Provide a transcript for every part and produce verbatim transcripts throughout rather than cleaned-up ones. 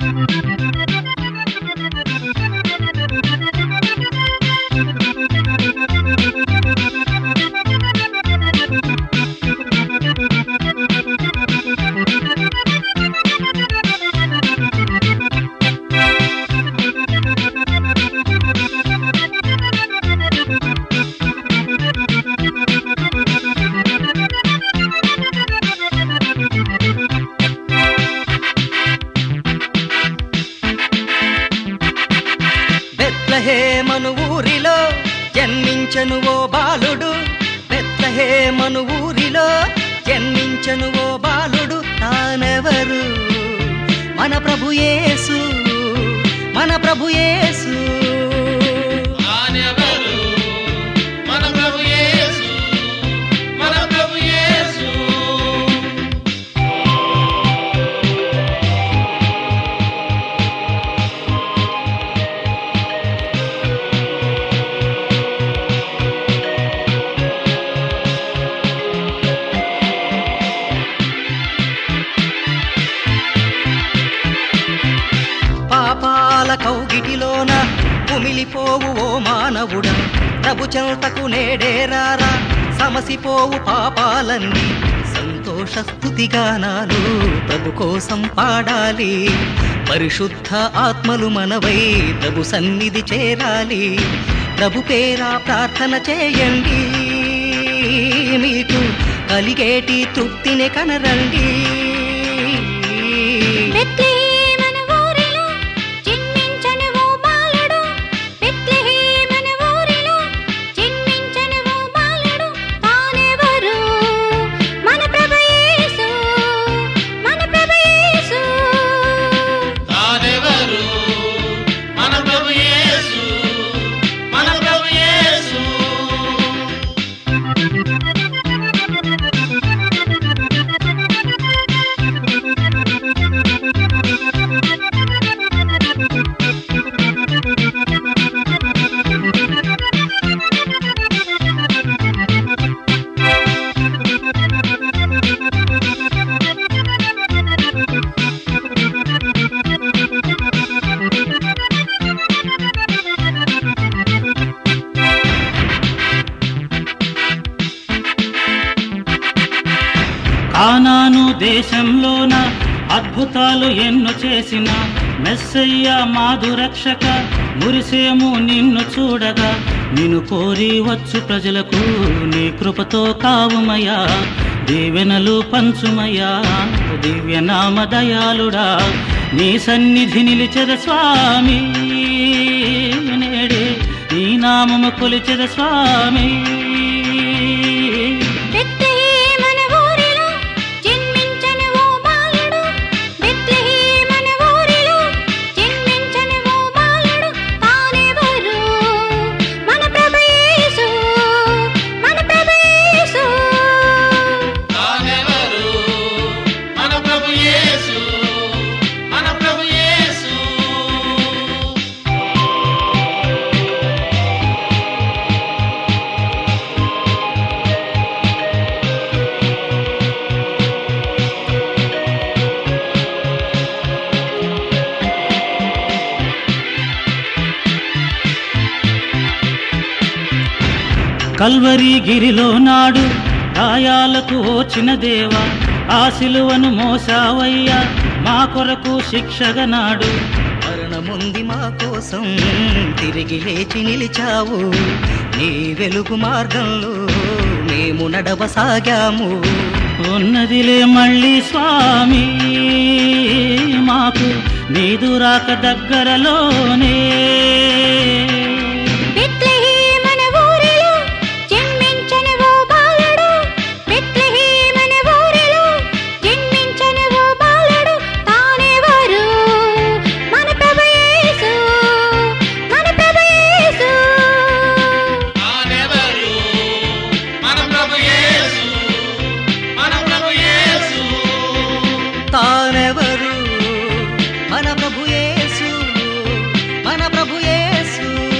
బెత్లెహేమను ఊరిలో జన్మించెను ఓ బాలుడు, బెత్లెహేమను ఊరిలో జన్మించెను ఓ బాలుడు. తానెవరు? మన ప్రభు యేసు, మన ప్రభు యేసు. తానెవరు? మన ప్రభు యేసు, మన ప్రభు యేసు. పాపాల కౌగిటిలోన కుమిలిపోవు ఓ మానవుడా, ప్రభు చెంతకు నేడేరారా. సమసిపోవు పాపాలన్నీ సంతోష స్తుతిగానాలు ప్రభు కోసం పాడాలి. పరిశుద్ధ ఆత్మలు మనవై ప్రభు సన్నిధి చేరాలి. ప్రభు పేరా ప్రార్థన చేయండి, మీకు కలిగేటి తృప్తిని కనరండి. కానాను దేశంలోన అద్భుతాలు ఎన్నో చేసిన మెస్సయ్య మాధురక్షక, మురిసేము నిన్ను చూడగా. నిన్ను కోరి వచ్చు ప్రజలకు నీ కృపతో కావుమయ్యా. దీవెనలు పంచుమయ్యా దివ్యనామ దయాళుడా. నీ సన్నిధి నిలిచెద స్వామి, నేడే నీ నామము కొలిచెద స్వామి. కల్వరి గిరిలో నాడు గాయాలకు ఓచిన దేవా, ఆ సిలువను మోసావయ్యా మా కొరకు శిక్షగా నాడు. మరణముంది మా కోసం తిరిగి లేచి నిలిచావు. నీ వెలుగు మార్గంలో మేము నడవసాగాము. ఉన్నదిలే మళ్ళీ స్వామి మాకు నీదు రాక దగ్గరలోనే. తానెవరు? మన ప్రభు యేసు, మన ప్రభు యేసు.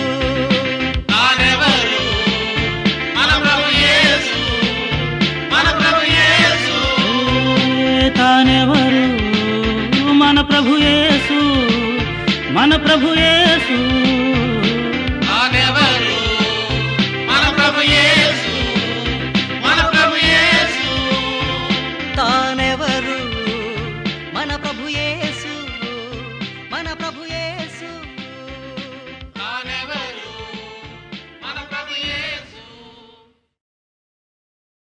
మన ప్రభు యేసు